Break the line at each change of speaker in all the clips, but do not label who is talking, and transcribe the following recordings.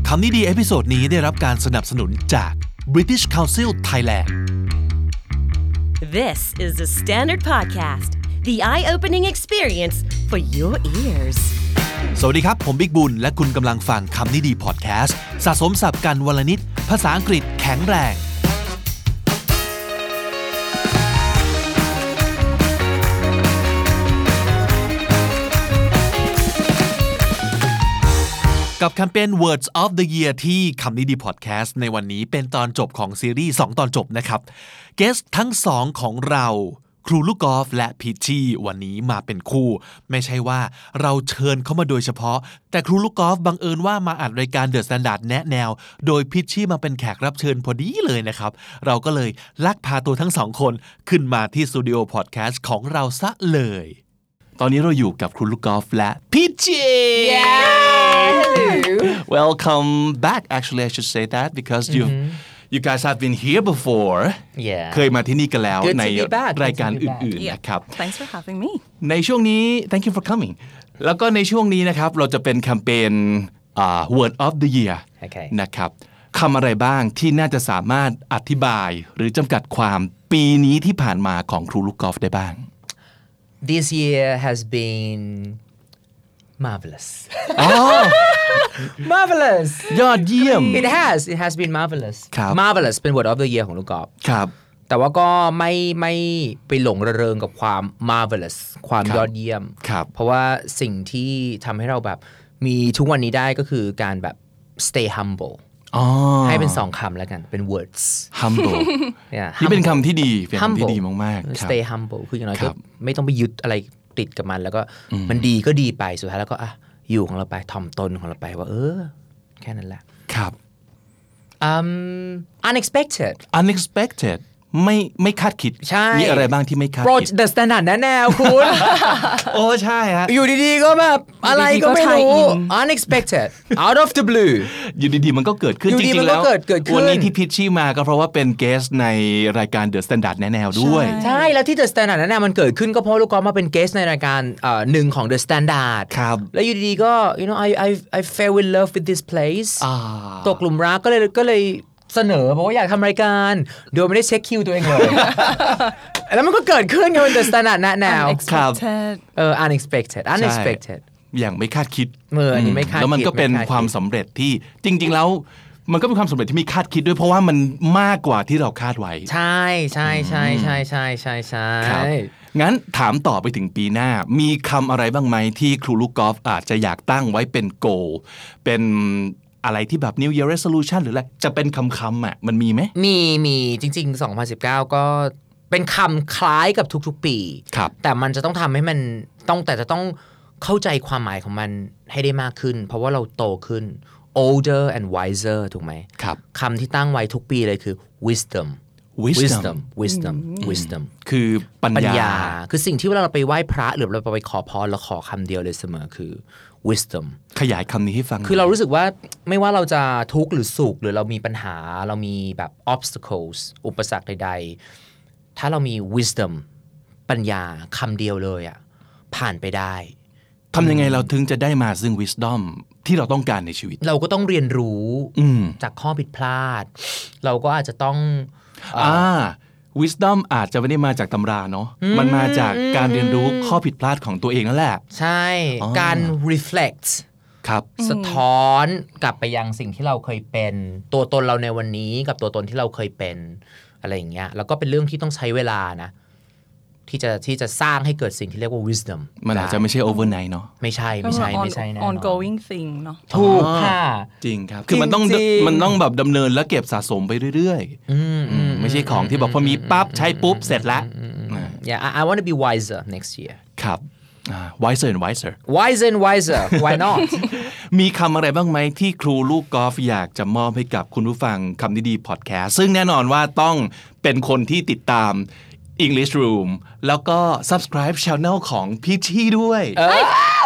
คำนี้ดีเอพิโซดนี้ได้รับการสนับสนุนจาก British Council Thailand
This is the Standard Podcast, the eye-opening experience for your ears.
สวัสดีครับผมบิ๊กบุญและคุณกำลังฟังคำนี้ดีพอดแคสต์สะสมศัพท์กันวลนิดภาษาอังกฤษแข็งแรงกับแคมเปญ Words of the Year ที่คำนี้ดีพอดแคสต์ในวันนี้เป็นตอนจบของซีรีส์2ตอนจบนะครับเกสทั้ง2ของเราครูลูกกอล์ฟและพิชชี่วันนี้มาเป็นคู่ไม่ใช่ว่าเราเชิญเข้ามาโดยเฉพาะแต่ครูลูกกอล์ฟบังเอิญว่ามาอัดรายการ The Standard แนะแนวโดยพิชชี่มาเป็นแขกรับเชิญพอดีเลยนะครับเราก็เลยลักพาตัวทั้ง2คนขึ้นมาที่สตูดิโอพอดแคสต์ของเราซะเลยตอนนี้เราอยู่กับครูลูกกอล์ฟและพิชชี่ Welcome back actually I should say that because you guys have been here before เคยมาที่นี่กันแล้วในรายการอื่นๆนะครับ
Thanks for having me
ในช่วงนี้ Thank you for coming แล้วก็ในช่วงนี้นะครับเราจะเป็นแคมเปญWord of the Year นะครับคำอะไรบ้างที่น่าจะสามารถอธิบายหรือจำกัดความปีนี้ที่ผ่านมาของครูลูกกอล์ฟได้บ้าง
This year has been marvelous. Marvelous.
ยอดเยี่ยม
It has been marvelous.
ครับ
Marvelous เป็น word of the year ของลูกกอล์ฟ
ครับ
แต่ว่าก็ไม่ไปหลงระเริงกับความ marvelous ความยอดเยี่ยม
ครับ
เพราะว่าสิ่งที่ทำให้เราแบบมีทุกวันนี้ได้ก็คือการแบบ stay humble ให้เป็น2คำแล้วกันเป็น words
humble นี่เป็นคำที่ดีเป็นคำที่ดีมากๆ
stay humble คืออย่างน้อยก็ไม่ต้องไปยึดอะไรติดกับมันแล้วก็มันดีก็ดีไปสุดท้ายแล้วก็อยู่ของเราไปถ่อมตนของเราไปว่าแค่นั้นแหละ
ครับ
unexpected
ไม่คาดคิดมีอะไรบ้างที่ไม่คาดคิด
The Standard แนวคุณ
โอ้ใช่ฮะ
อยู่ดีๆก็แบบอะไรก็ไม่รู้ unexpected out of the blue
อยู่ดีๆมันก็เกิดขึ้นจริงๆแล้ววันนี้ที่พิชชี่มาก็เพราะว่าเป็นเกสในรายการ The Standard แนวด้วย
ใช่แล้วที่ The Standard แนวมันเกิดขึ้นก็เพราะลูกกอล์ฟมาเป็นเกสในรายการหนึ่งของ The Standard
ครับ
แล้วอยู่ดีๆก็ you know I fell in love with this place ตกหลุมรักก็เลยเสนอเพราะว่าอยากทำรายการโดยไม่ได้เช็คคิวตัวเองเลย แล้วมันก็เกิดขึ้นไงบน The Standard แนว unexpected
อย่างไม่คาดคิด
อันนี้ไม่คาดคิด
แล้วมันก็เป็นความสำเร็จที่จริงๆแล้วมันก็เป็นความสำเร็จที่ไม่คาดคิดด้วยเพราะว่ามันมากกว่าที่เราคาดไว้
ใช่
ครับงั้นถามต่อไปถึงปีหน้ามีคำอะไรบ้างไหมที่ครูลูกกอล์ฟอาจจะอยากตั้งไว้เป็น goal เป็นอะไรที่แบบ New Year Resolution หรืออะไรจะเป็นคำอ่ะมันมีไหม
มีจริงๆ2019ก็เป็นคำคล้ายกับทุกๆปีแต่มันจะต้องทำให้มันแต่จะต้องเข้าใจความหมายของมันให้ได้มากขึ้นเพราะว่าเราโตขึ้น older and wiser ถูกไหมคำที่ตั้งไว้ทุกปีเลยคือ wisdom
คือปัญญา
คือสิ่งที่เวลาเราไปไหว้พระหรือเราไปขอพรเราขอคำเดียวเลยเสมอคือ wisdom
ขยายคำนี้ให้ฟัง
คือเรารู้สึกว่าไม่ว่าเราจะทุกข์หรือสุขหรือเรามีปัญหาเรามีแบบ obstacles อุปสรรคใดๆถ้าเรามี wisdom ปัญญาคำเดียวเลยผ่านไปได้
ทำยังไงเราถึงจะได้มาซึ่ง wisdom ที่เราต้องการในชีวิต
เราก็ต้องเรียนรู้จากข้อผิดพลาดเราก็อาจจะต้อง
wisdom อาจจะไม่ได้มาจากตำราเนาะมันมาจากการเรียนรู้ข้อผิดพลาดของตัวเองนั่นแหละ
ใช่การ reflect
ครับ
สะท้อนกลับไปยังสิ่งที่เราเคยเป็นตัวตนเราในวันนี้กับตัวตนที่เราเคยเป็นอะไรอย่างเงี้ยแล้วก็เป็นเรื่องที่ต้องใช้เวลานะที่จะสร้างให้เกิดสิ่งที่เรียกว่า wisdom
มันอาจจะไม่ใช่ overnight เนาะ
ไม่ใช่นะ
ongoing thing เนาะ
ถูกค่ะ
จริงครับคือมันต้องแบบดำเนินและเก็บสะสมไปเรื่อยๆไม่ใช่ของที่บอกพอมีปั๊บใช้ปุ๊บเสร็จแล้ว
Yeah I want to be wiser next year
ครับ wiser and
wiser why not
มีคำอะไรบ้างไหมที่ครูลูกกอล์ฟอยากจะมอบให้กับคุณผู้ฟังคำนี้ดีพอดแคสต์ซึ่งแน่นอนว่าต้องเป็นคนที่ติดตาม English Room แล้วก็ subscribe channel ของพี่ชี่ด้วย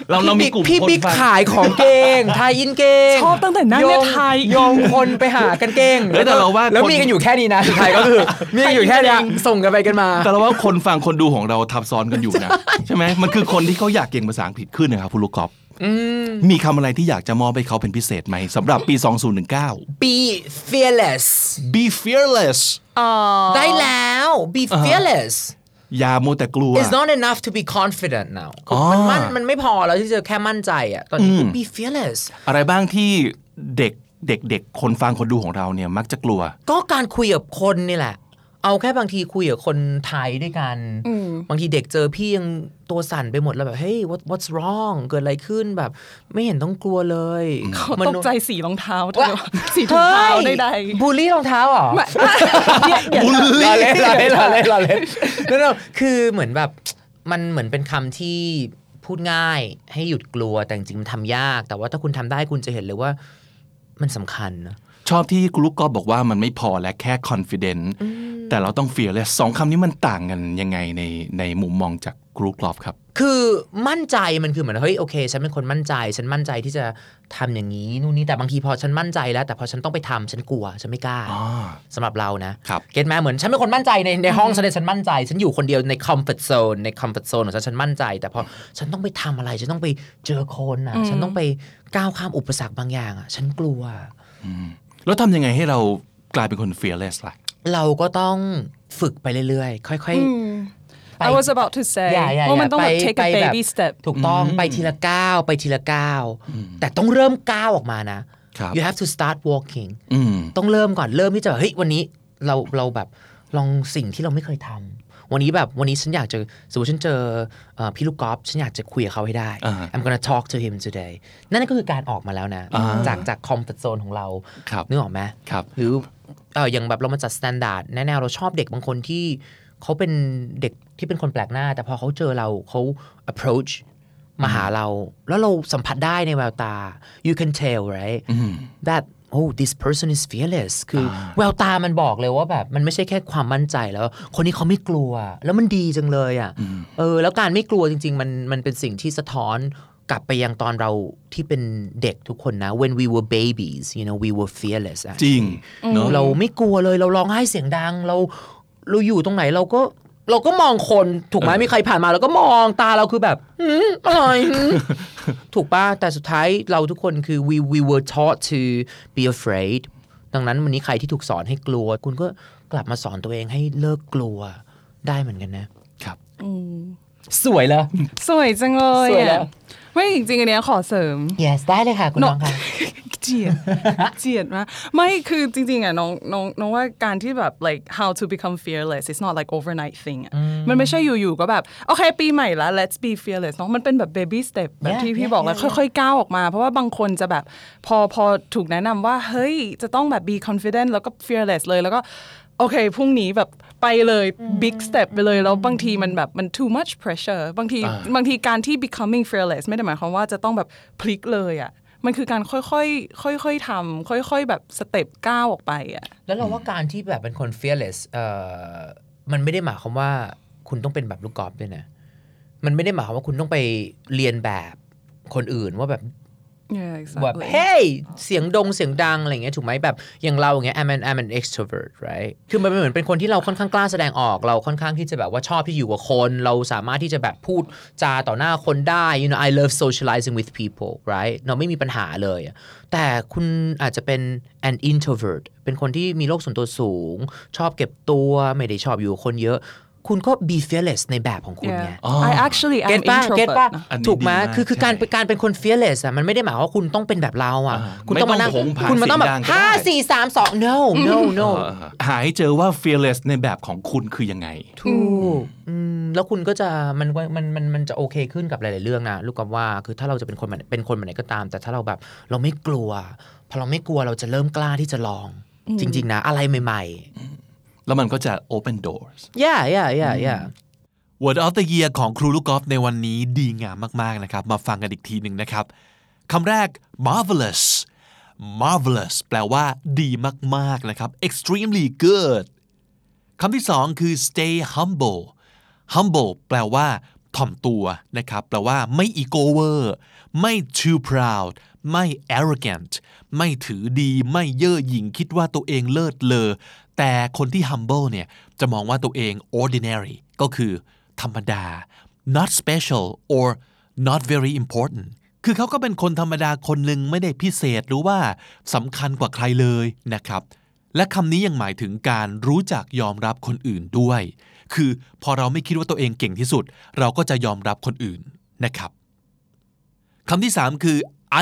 เรามีกลุ่ม
พี่
คน
บิ๊ก
ฟัง
ขายของเก่งไทยอินเก่ง
ชอบตั้งแต่นั้นเนี่ยไทย
โยงคนไปหากันเก่ง
เฮ้ยแต่เราว่า
แล้ว
คน
มีกันอยู่แค่นี้นะสุดท้ายก็คือมีกันอยู่แค่นี้ส่งกันไปกันมา
แต่เราว่าคนฟังคนดูของเราทับซ้อนกันอยู่นะ ใช่ไหมมันคือคนที่เขาอยากเก่งภาษาอังกฤษขึ้นนะครับคุณลูกกอล์ฟมีคำอะไรที่อยากจะมอบให้เขาเป็นพิเศษไหมสำหรับปี 2019
be fearless
Be fearless
ได้แล้ว be fearless
อย่ามัวแต่กลัว
It's not enough to be confident now มันไม่พอแล้วที่จะแค่มั่นใจอ่ะตอนนี้ be fearless
อะไรบ้างที่เด็กคนฟังคนดูของเราเนี่ยมักจะกลัว
ก็การคุยกับคนนี่แหละเอาแค่บางทีคุยกับคนไทยด้วยกันบางทีเด็กเจอพี่ยังตัวสั่นไปหมดแล้วแบบ hey what's wrong เกิดอะไรขึ้นแบบไม่เห็นต้องกลัวเลย
เขาตกใจสีรองเท้าเธอสีถุงเท้าใดๆ
บูลลี่รองเท้าเหรอ
บูลลี่
เราเล่นนั่นคือเหมือนแบบมันเหมือนเป็นคำที่พูดง่ายให้หยุดกลัวแต่จริงๆมันทำยากแต่ว่าถ้าคุณทำได้คุณจะเห็นเลยว่ามันสำคัญนะ
ชอบที่คุณลูกกอล์ฟบอกว่ามันไม่พอและแค่ confident แต่เราต้อง fearless สองคำนี้มันต่างกันยังไงในมุมมองจากคุณลูกกอล์ฟครับ
คือมั่นใจมันคือเหมือนเฮ้ยโอเคฉันเป็นคนมั่นใจฉันมั่นใจที่จะทำอย่างนี้นู่นนี่แต่บางทีพอฉันมั่นใจแล้วแต่พอฉันต้องไปทำฉันกลัวฉันไม่กล้าสำหรับเรานะเก็ตไหมเหมือนฉันเป็นคนมั่นใจในห้องฉันมั่นใจฉันอยู่คนเดียวใน comfort zone ของฉันมั่นใจแต่พอฉันต้องไปทำอะไรฉันต้องไปเจอคนอ่ะฉันต้องไปก้าวข้ามอุปสรรคบางอย่างอ่ะฉันกลัว
แล้วทำยังไงให้เรากลายเป็นคน fearless ล่ะ
เราก็ต้องฝึกไปเรื่อยๆค่อยๆ
I was about to say ว่ามันต้องแบบ take a baby step
ถูกต้องไปทีละก้าวไปทีละก้าวแต่ต้องเริ่มก้าวออกมานะ you have to start walking ต้องเริ่มก่อนเริ่มที่จะเฮ้ยวันนี้เราแบบลองสิ่งที่เราไม่เคยทำวันนี้ฉันอยากจะสมมติฉันเจอพี่ลูกกอล์ฟฉันอยากจะคุยกับเขาให้ได้ I'm gonna talk to him today นั่นก็คือการออกมาแล้วนะจาก comfort zone ของเรานึกออกไหมหรืออย่างแบบเรามาจัด standard แน่ๆเราชอบเด็กบางคนที่เขาเป็นเด็กที่เป็นคนแปลกหน้าแต่พอเขาเจอเราเขา approach มาหาเราแล้วเราสัมผัสได้ในแววตา you can tell right that oh this person is fearless คือแววตามันบอกเลยว่าแบบมันไม่ใช่แค่ความมั่นใจแล้วคนนี้เขาไม่กลัวแล้วมันดีจังเลยอ่ะแล้วการไม่กลัวจริงๆมันเป็นสิ่งที่สะท้อนกลับไปยังตอนเราที่เป็นเด็กทุกคนนะ when we were babies you know we were fearless
จริง
เราไม่กลัวเลยเราร้องไห้เสียงดังเราอยู่ตรงไหนเราก็มองคนถูกไหมมีใครผ่านมาเราก็มองตาเราคือแบบอะไรถูกป่ะแต่สุดท้ายเราทุกคนคือ we were taught to be afraid ดังนั้นวันนี้ใครที่ถูกสอนให้กลัวคุณก็กลับมาสอนตัวเองให้เลิกกลัวได้เหมือนกันนะครับสวยเลย
สวยจังเลยอ่ะไม่จริงๆอันเนี้ยขอเสริม
yes ได้เลยค่ะคุณน้องค่ะ
เจียดมากไม่คือจริงๆอ่ะน้องว่าการที่แบบ like how to become fearless it's not like overnight thing อ่ะมันไม่ใช่อยู่ๆก็แบบโอเคปีใหม่ละ let's be fearless เนาะมันเป็นแบบ baby step แบบที่พี่บอกแล้วค่อยๆก้าวออกมาเพราะว่าบางคนจะแบบพอถูกแนะนำว่าเฮ้ยจะต้องแบบ be confident แล้วก็ fearless เลยแล้วก็โอเคพรุ่งนี้แบบไปเลย big step ไปเลยแล้วบางทีมันแบบมัน too much pressure บางทีการที่ becoming fearless ไม่ได้หมายความว่าจะต้องแบบพลิกเลยอ่ะมันคือการค่อยๆทำค่อยๆแบบสเต็ปก้าวออกไปอ่ะ
แล้วเราว่าการที่แบบเป็นคน fearless มันไม่ได้หมายความว่าคุณต้องเป็นแบบลูกกอล์ฟด้วยนะมันไม่ได้หมายความว่าคุณต้องไปเรียนแบบคนอื่นว่าแบบแบบเฮ้ยเสียงดังอะไรอย่างเงี้ยถูกไหมแบบอย่างเราอย่างเงี้ย I'm an extrovert right คือมันเหมือนเป็นคนที่เราค่อนข้างกล้าแสดงออกเราค่อนข้างที่จะแบบว่าชอบที่อยู่กับคนเราสามารถที่จะแบบพูดจาต่อหน้าคนได้ you know I love socializing with people right เราไม่มีปัญหาเลยแต่คุณอาจจะเป็น an introvert เป็นคนที่มีโลกส่วนตัวสูงชอบเก็บตัวไม่ได้ชอบอยู่กับคนเยอะคุณก็ be fearless ในแบบของคุณไง
I actually am introvert
ถูกไหมคือการเป็นคน fearless มันไม่ได้หมายว่าคุณต้องเป็นแบบเราคุณต้องมานั่งคุณมาต้องแบบ5 4 3 2 no
หาให้เจอว่า fearless ในแบบของคุณคือยังไง
ถูกแล้วคุณก็จะมันจะโอเคขึ้นกับหลายๆเรื่องนะลูกกับว่าคือถ้าเราจะเป็นคนแบบไหนก็ตามแต่ถ้าเราแบบเราไม่กลัวพอเราไม่กลัวเราจะเริ่มกล้าที่จะลองจริงๆนะอะไรใหม่
แล้วมันก็จะ open doors
yeah
Word of the Year ของครูลูกกอล์ฟในวันนี้ดีงามมากๆนะครับมาฟังกันอีกทีหนึ่งนะครับคำแรก marvelous แปลว่าดีมากๆนะครับ extremely good คำที่สองคือ stay humble แปลว่าถ่อมตัวนะครับแปลว่าไม่ ego over ไม่ too proud ไม่ arrogant ไม่ถือดีไม่เย่อหยิ่งคิดว่าตัวเองเลิศเลอแต่คนที่ humble เนี่ยจะมองว่าตัวเอง ordinary ก็คือธรรมดา not special or not very important คือเขาก็เป็นคนธรรมดาคนหนึ่งไม่ได้พิเศษหรือว่าสำคัญกว่าใครเลยนะครับและคำนี้ยังหมายถึงการรู้จักยอมรับคนอื่นด้วยคือพอเราไม่คิดว่าตัวเองเก่งที่สุดเราก็จะยอมรับคนอื่นนะครับคำที่3คือ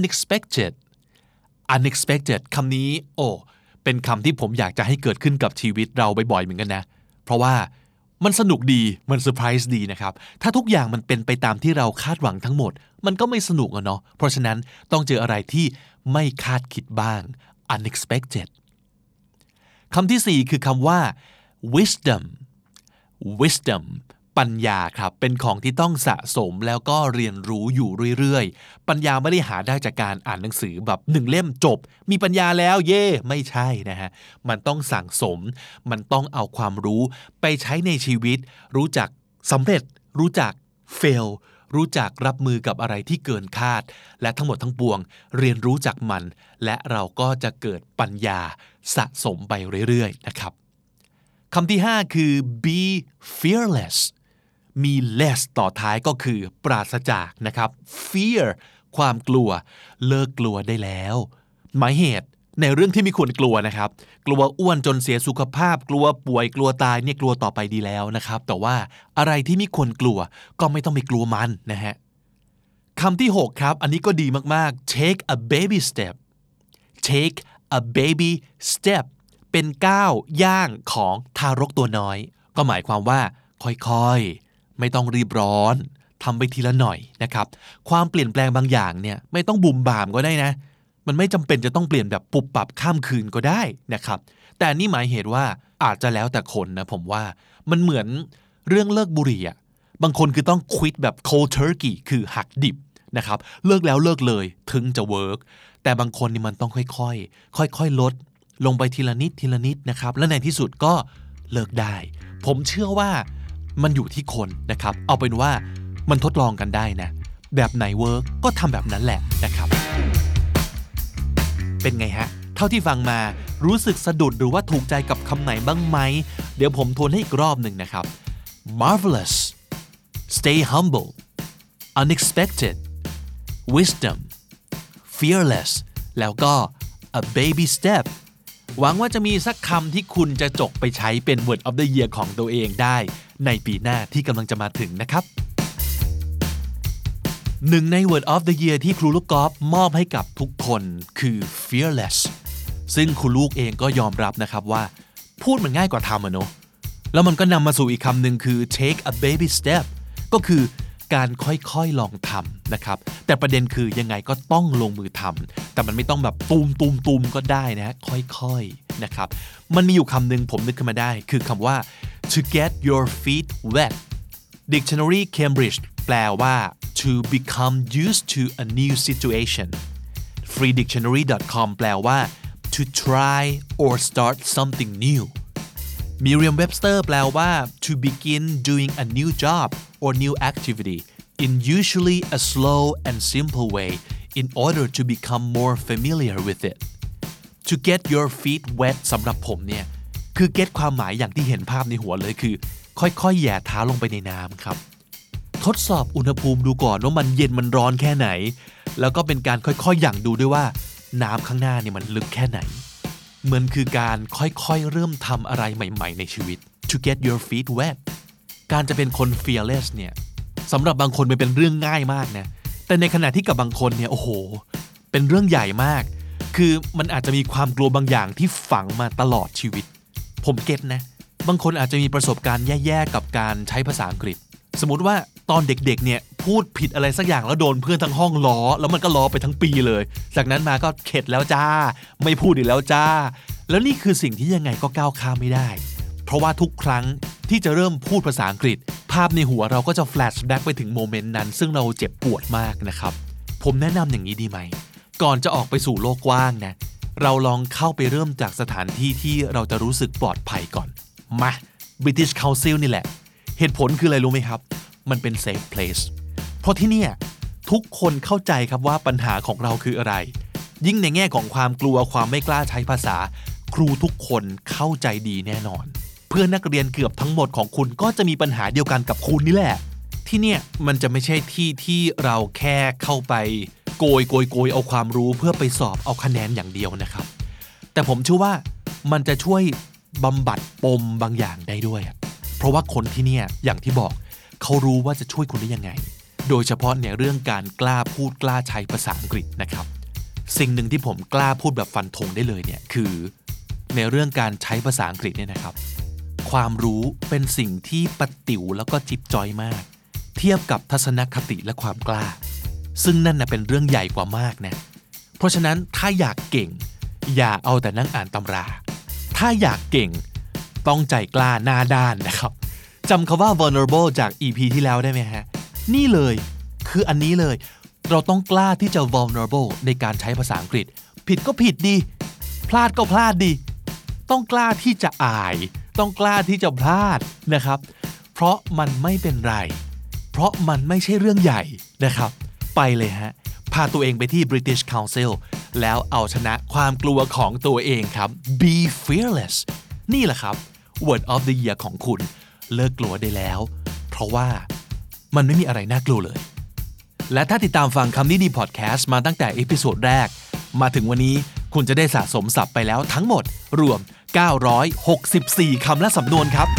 unexpected คำนี้เป็นคำที่ผมอยากจะให้เกิดขึ้นกับชีวิตเราบ่อยๆเหมือนกันนะเพราะว่ามันสนุกดีมันเซอร์ไพรส์ดีนะครับถ้าทุกอย่างมันเป็นไปตามที่เราคาดหวังทั้งหมดมันก็ไม่สนุกอะเนาะเพราะฉะนั้นต้องเจออะไรที่ไม่คาดคิดบ้าง unexpected คำที่4คือคำว่า wisdom ปัญญาครับเป็นของที่ต้องสะสมแล้วก็เรียนรู้อยู่เรื่อยๆปัญญาไม่ได้หาได้จากการอ่านหนังสือแบบ1เล่มจบมีปัญญาแล้วเย่ไม่ใช่นะฮะมันต้องสั่งสมมันต้องเอาความรู้ไปใช้ในชีวิตรู้จักสำเร็จรู้จัก fail รู้จักรับมือกับอะไรที่เกินคาดและทั้งหมดทั้งปวงเรียนรู้จากมันและเราก็จะเกิดปัญญาสะสมไปเรื่อยๆนะครับคำที่5คือ be fearless มี less ต่อท้ายก็คือปราศจากนะครับ fear ความกลัวเลิกกลัวได้แล้วหมายเหตุในเรื่องที่ไม่ควรกลัวนะครับกลัวอ้วนจนเสียสุขภาพกลัวป่วยกลัวตายเนี่ยกลัวต่อไปดีแล้วนะครับแต่ว่าอะไรที่ไม่ควรกลัวก็ไม่ต้องไปกลัวมันนะฮะคำที่6ครับอันนี้ก็ดีมากๆ take a baby step เป็นก้าวย่างของทารกตัวน้อยก็หมายความว่าค่อยๆไม่ต้องรีบร้อนทำไปทีละหน่อยนะครับความเปลี่ยนแปลงบางอย่างเนี่ยไม่ต้องบุ่มบ่ามก็ได้นะมันไม่จำเป็นจะต้องเปลี่ยนแบบปุบปับข้ามคืนก็ได้นะครับแต่นี่หมายเหตุว่าอาจจะแล้วแต่คนนะผมว่ามันเหมือนเรื่องเลิกบุหรี่อ่ะบางคนคือต้อง quit แบบ cold turkey คือหักดิบนะครับเลิกแล้วเลิกเลยถึงจะเวิร์กแต่บางคนนี่มันต้องค่อยๆลดลงไปทีละนิดนะครับและในที่สุดก็เลิกได้ผมเชื่อว่ามันอยู่ที่คนนะครับเอาเป็นว่ามันทดลองกันได้นะแบบไหนเวิร์กก็ทำแบบนั้นแหละนะครับเป็นไงฮะเท่าที่ฟังมารู้สึกสะดุดหรือว่าถูกใจกับคำไหนบ้างไหมเดี๋ยวผมทวนให้อีกรอบหนึ่งนะครับ marvelous stay humble unexpected wisdom fearless แล้วก็ a baby step หวังว่าจะมีสักคำที่คุณจะจกไปใช้เป็น word of the year ของตัวเองได้ในปีหน้าที่กำลังจะมาถึงนะครับหนึ่งใน word of the year ที่ครูลูกกอล์ฟมอบให้กับทุกคนคือ fearless ซึ่งครูลูกเองก็ยอมรับนะครับว่าพูดมันง่ายกว่าทำอะเนาะแล้วมันก็นำมาสู่อีกคำหนึ่งคือ take a baby step ก็คือการค่อยๆลองทำนะครับแต่ประเด็นคือยังไงก็ต้องลงมือทำแต่มันไม่ต้องแบบตูมก็ได้นะค่อยๆนะครับมันมีอยู่คำหนึ่งผมนึกขึ้นมาได้คือคำว่า to get your feet wet Dictionary Cambridge แปลว่า to become used to a new situation freedictionary.com แปลว่า to try or start something new Merriam-Webster แปลว่า to begin doing a new job or new activity in usually a slow and simple way in order to become more familiar with it to get your feet wet สำหรับผมเนี่ยคือ get ความหมายอย่างที่เห็นภาพในหัวเลยคือค่อยๆแหย่เท้าลงไปในน้ำครับทดสอบอุณหภูมิดูก่อนว่ามันเย็นมันร้อนแค่ไหนแล้วก็เป็นการค่อยๆหยั่งดูด้วยว่าน้ำข้างหน้าเนี่ยมันลึกแค่ไหนเหมือนคือการค่อยๆเริ่มทำอะไรใหม่ๆในชีวิต to get your feet wet การจะเป็นคน fearless เนี่ยสำหรับบางคนมันเป็นเรื่องง่ายมากนะแต่ในขณะที่กับบางคนเนี่ยโอ้โหเป็นเรื่องใหญ่มากคือมันอาจจะมีความกลัวบางอย่างที่ฝังมาตลอดชีวิตผมเก็ตนะบางคนอาจจะมีประสบการณ์แย่ๆกับการใช้ภาษาอังกฤษสมมุติว่าตอนเด็กๆเนี่ยพูดผิดอะไรสักอย่างแล้วโดนเพื่อนทั้งห้องล้อแล้วมันก็ล้อไปทั้งปีเลยจากนั้นมาก็เข็ดแล้วจ้าไม่พูดอีกแล้วจ้าแล้วนี่คือสิ่งที่ยังไงก็ก้าวข้ามไม่ได้เพราะว่าทุกครั้งที่จะเริ่มพูดภาษาอังกฤษภาพในหัวเราก็จะแฟลชแบ็กไปถึงโมเมนต์นั้นซึ่งเราเจ็บปวดมากนะครับผมแนะนำอย่างนี้ดีไหมก่อนจะออกไปสู่โลกกว้างนะเราลองเข้าไปเริ่มจากสถานที่ที่เราจะรู้สึกปลอดภัยก่อนมา British Council นี่แหละเหตุผลคืออะไรรู้ไหมครับมันเป็น safe place เพราะที่เนี่ยทุกคนเข้าใจครับว่าปัญหาของเราคืออะไรยิ่งในแง่ของความกลัวความไม่กล้าใช้ภาษาครูทุกคนเข้าใจดีแน่นอนเพื่อนนักเรียนเกือบทั้งหมดของคุณก็จะมีปัญหาเดียวกันกับคุณนี่แหละที่เนี่ยมันจะไม่ใช่ที่ที่เราแค่เข้าไปโกยเอาความรู้เพื่อไปสอบเอาคะแนนอย่างเดียวนะครับแต่ผมเชื่อว่ามันจะช่วยบำบัดปมบางอย่างได้ด้วยเพราะว่าคนที่เนี่ยอย่างที่บอกเขารู้ว่าจะช่วยคุณได้ยังไงโดยเฉพาะในเรื่องการกล้าพูดกล้าใช้ภาษาอังกฤษนะครับสิ่งหนึ่งที่ผมกล้าพูดแบบฟันธงได้เลยเนี่ยคือในเรื่องการใช้ภาษาอังกฤษเนี่ยนะครับความรู้เป็นสิ่งที่ปะติ๋วแล้วก็จิ๊บจ้อยมากเทียบกับทัศนคติและความกล้าซึ่งนั่นน่ะเป็นเรื่องใหญ่กว่ามากนะเพราะฉะนั้นถ้าอยากเก่งอย่าเอาแต่นั่งอ่านตำราถ้าอยากเก่งต้องใจกล้าหน้าด้านนะครับจำคำว่า vulnerable จาก EP ที่แล้วได้ไหมฮะนี่เลยคืออันนี้เลยเราต้องกล้าที่จะ vulnerable ในการใช้ภาษาอังกฤษผิดก็ผิดดิพลาดก็พลาดดิต้องกล้าที่จะอายต้องกล้าที่จะพลาดนะครับเพราะมันไม่เป็นไรเพราะมันไม่ใช่เรื่องใหญ่นะครับไปเลยฮะพาตัวเองไปที่ British Council แล้วเอาชนะความกลัวของตัวเองครับ Be fearless นี่แหละครับ Word of the Year ของคุณเลิกกลัวได้แล้วเพราะว่ามันไม่มีอะไรน่ากลัวเลยและถ้าติดตามฟังคำนี้ดีพอดแคสต์มาตั้งแต่เอพิโซดแรกมาถึงวันนี้คุณจะได้สะสมศัพท์ไปแล้วทั้งหมดรวม964คำและสำนวนครับ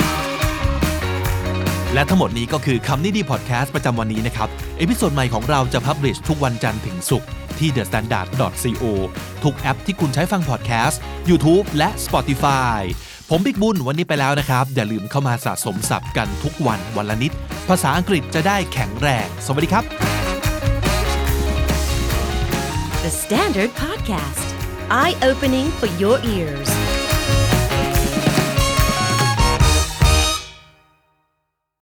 และทั้งหมดนี้ก็คือคำนี้ดีพอดแคสต์ประจำวันนี้นะครับเอพิโซดใหม่ของเราจะพับลิชทุกวันจันทร์ถึงศุกร์ที่ thestandard.co ทุกแอปที่คุณใช้ฟังพอดแคสต์ YouTube และ Spotify ผมบิ๊กบุญวันนี้ไปแล้วนะครับอย่าลืมเข้ามาสะสมศัพท์กันทุกวันวันละนิดภาษาอังกฤษจะได้แข็งแรงสวัสดีครับ
The Standard Podcast Eye Opening for Your Ears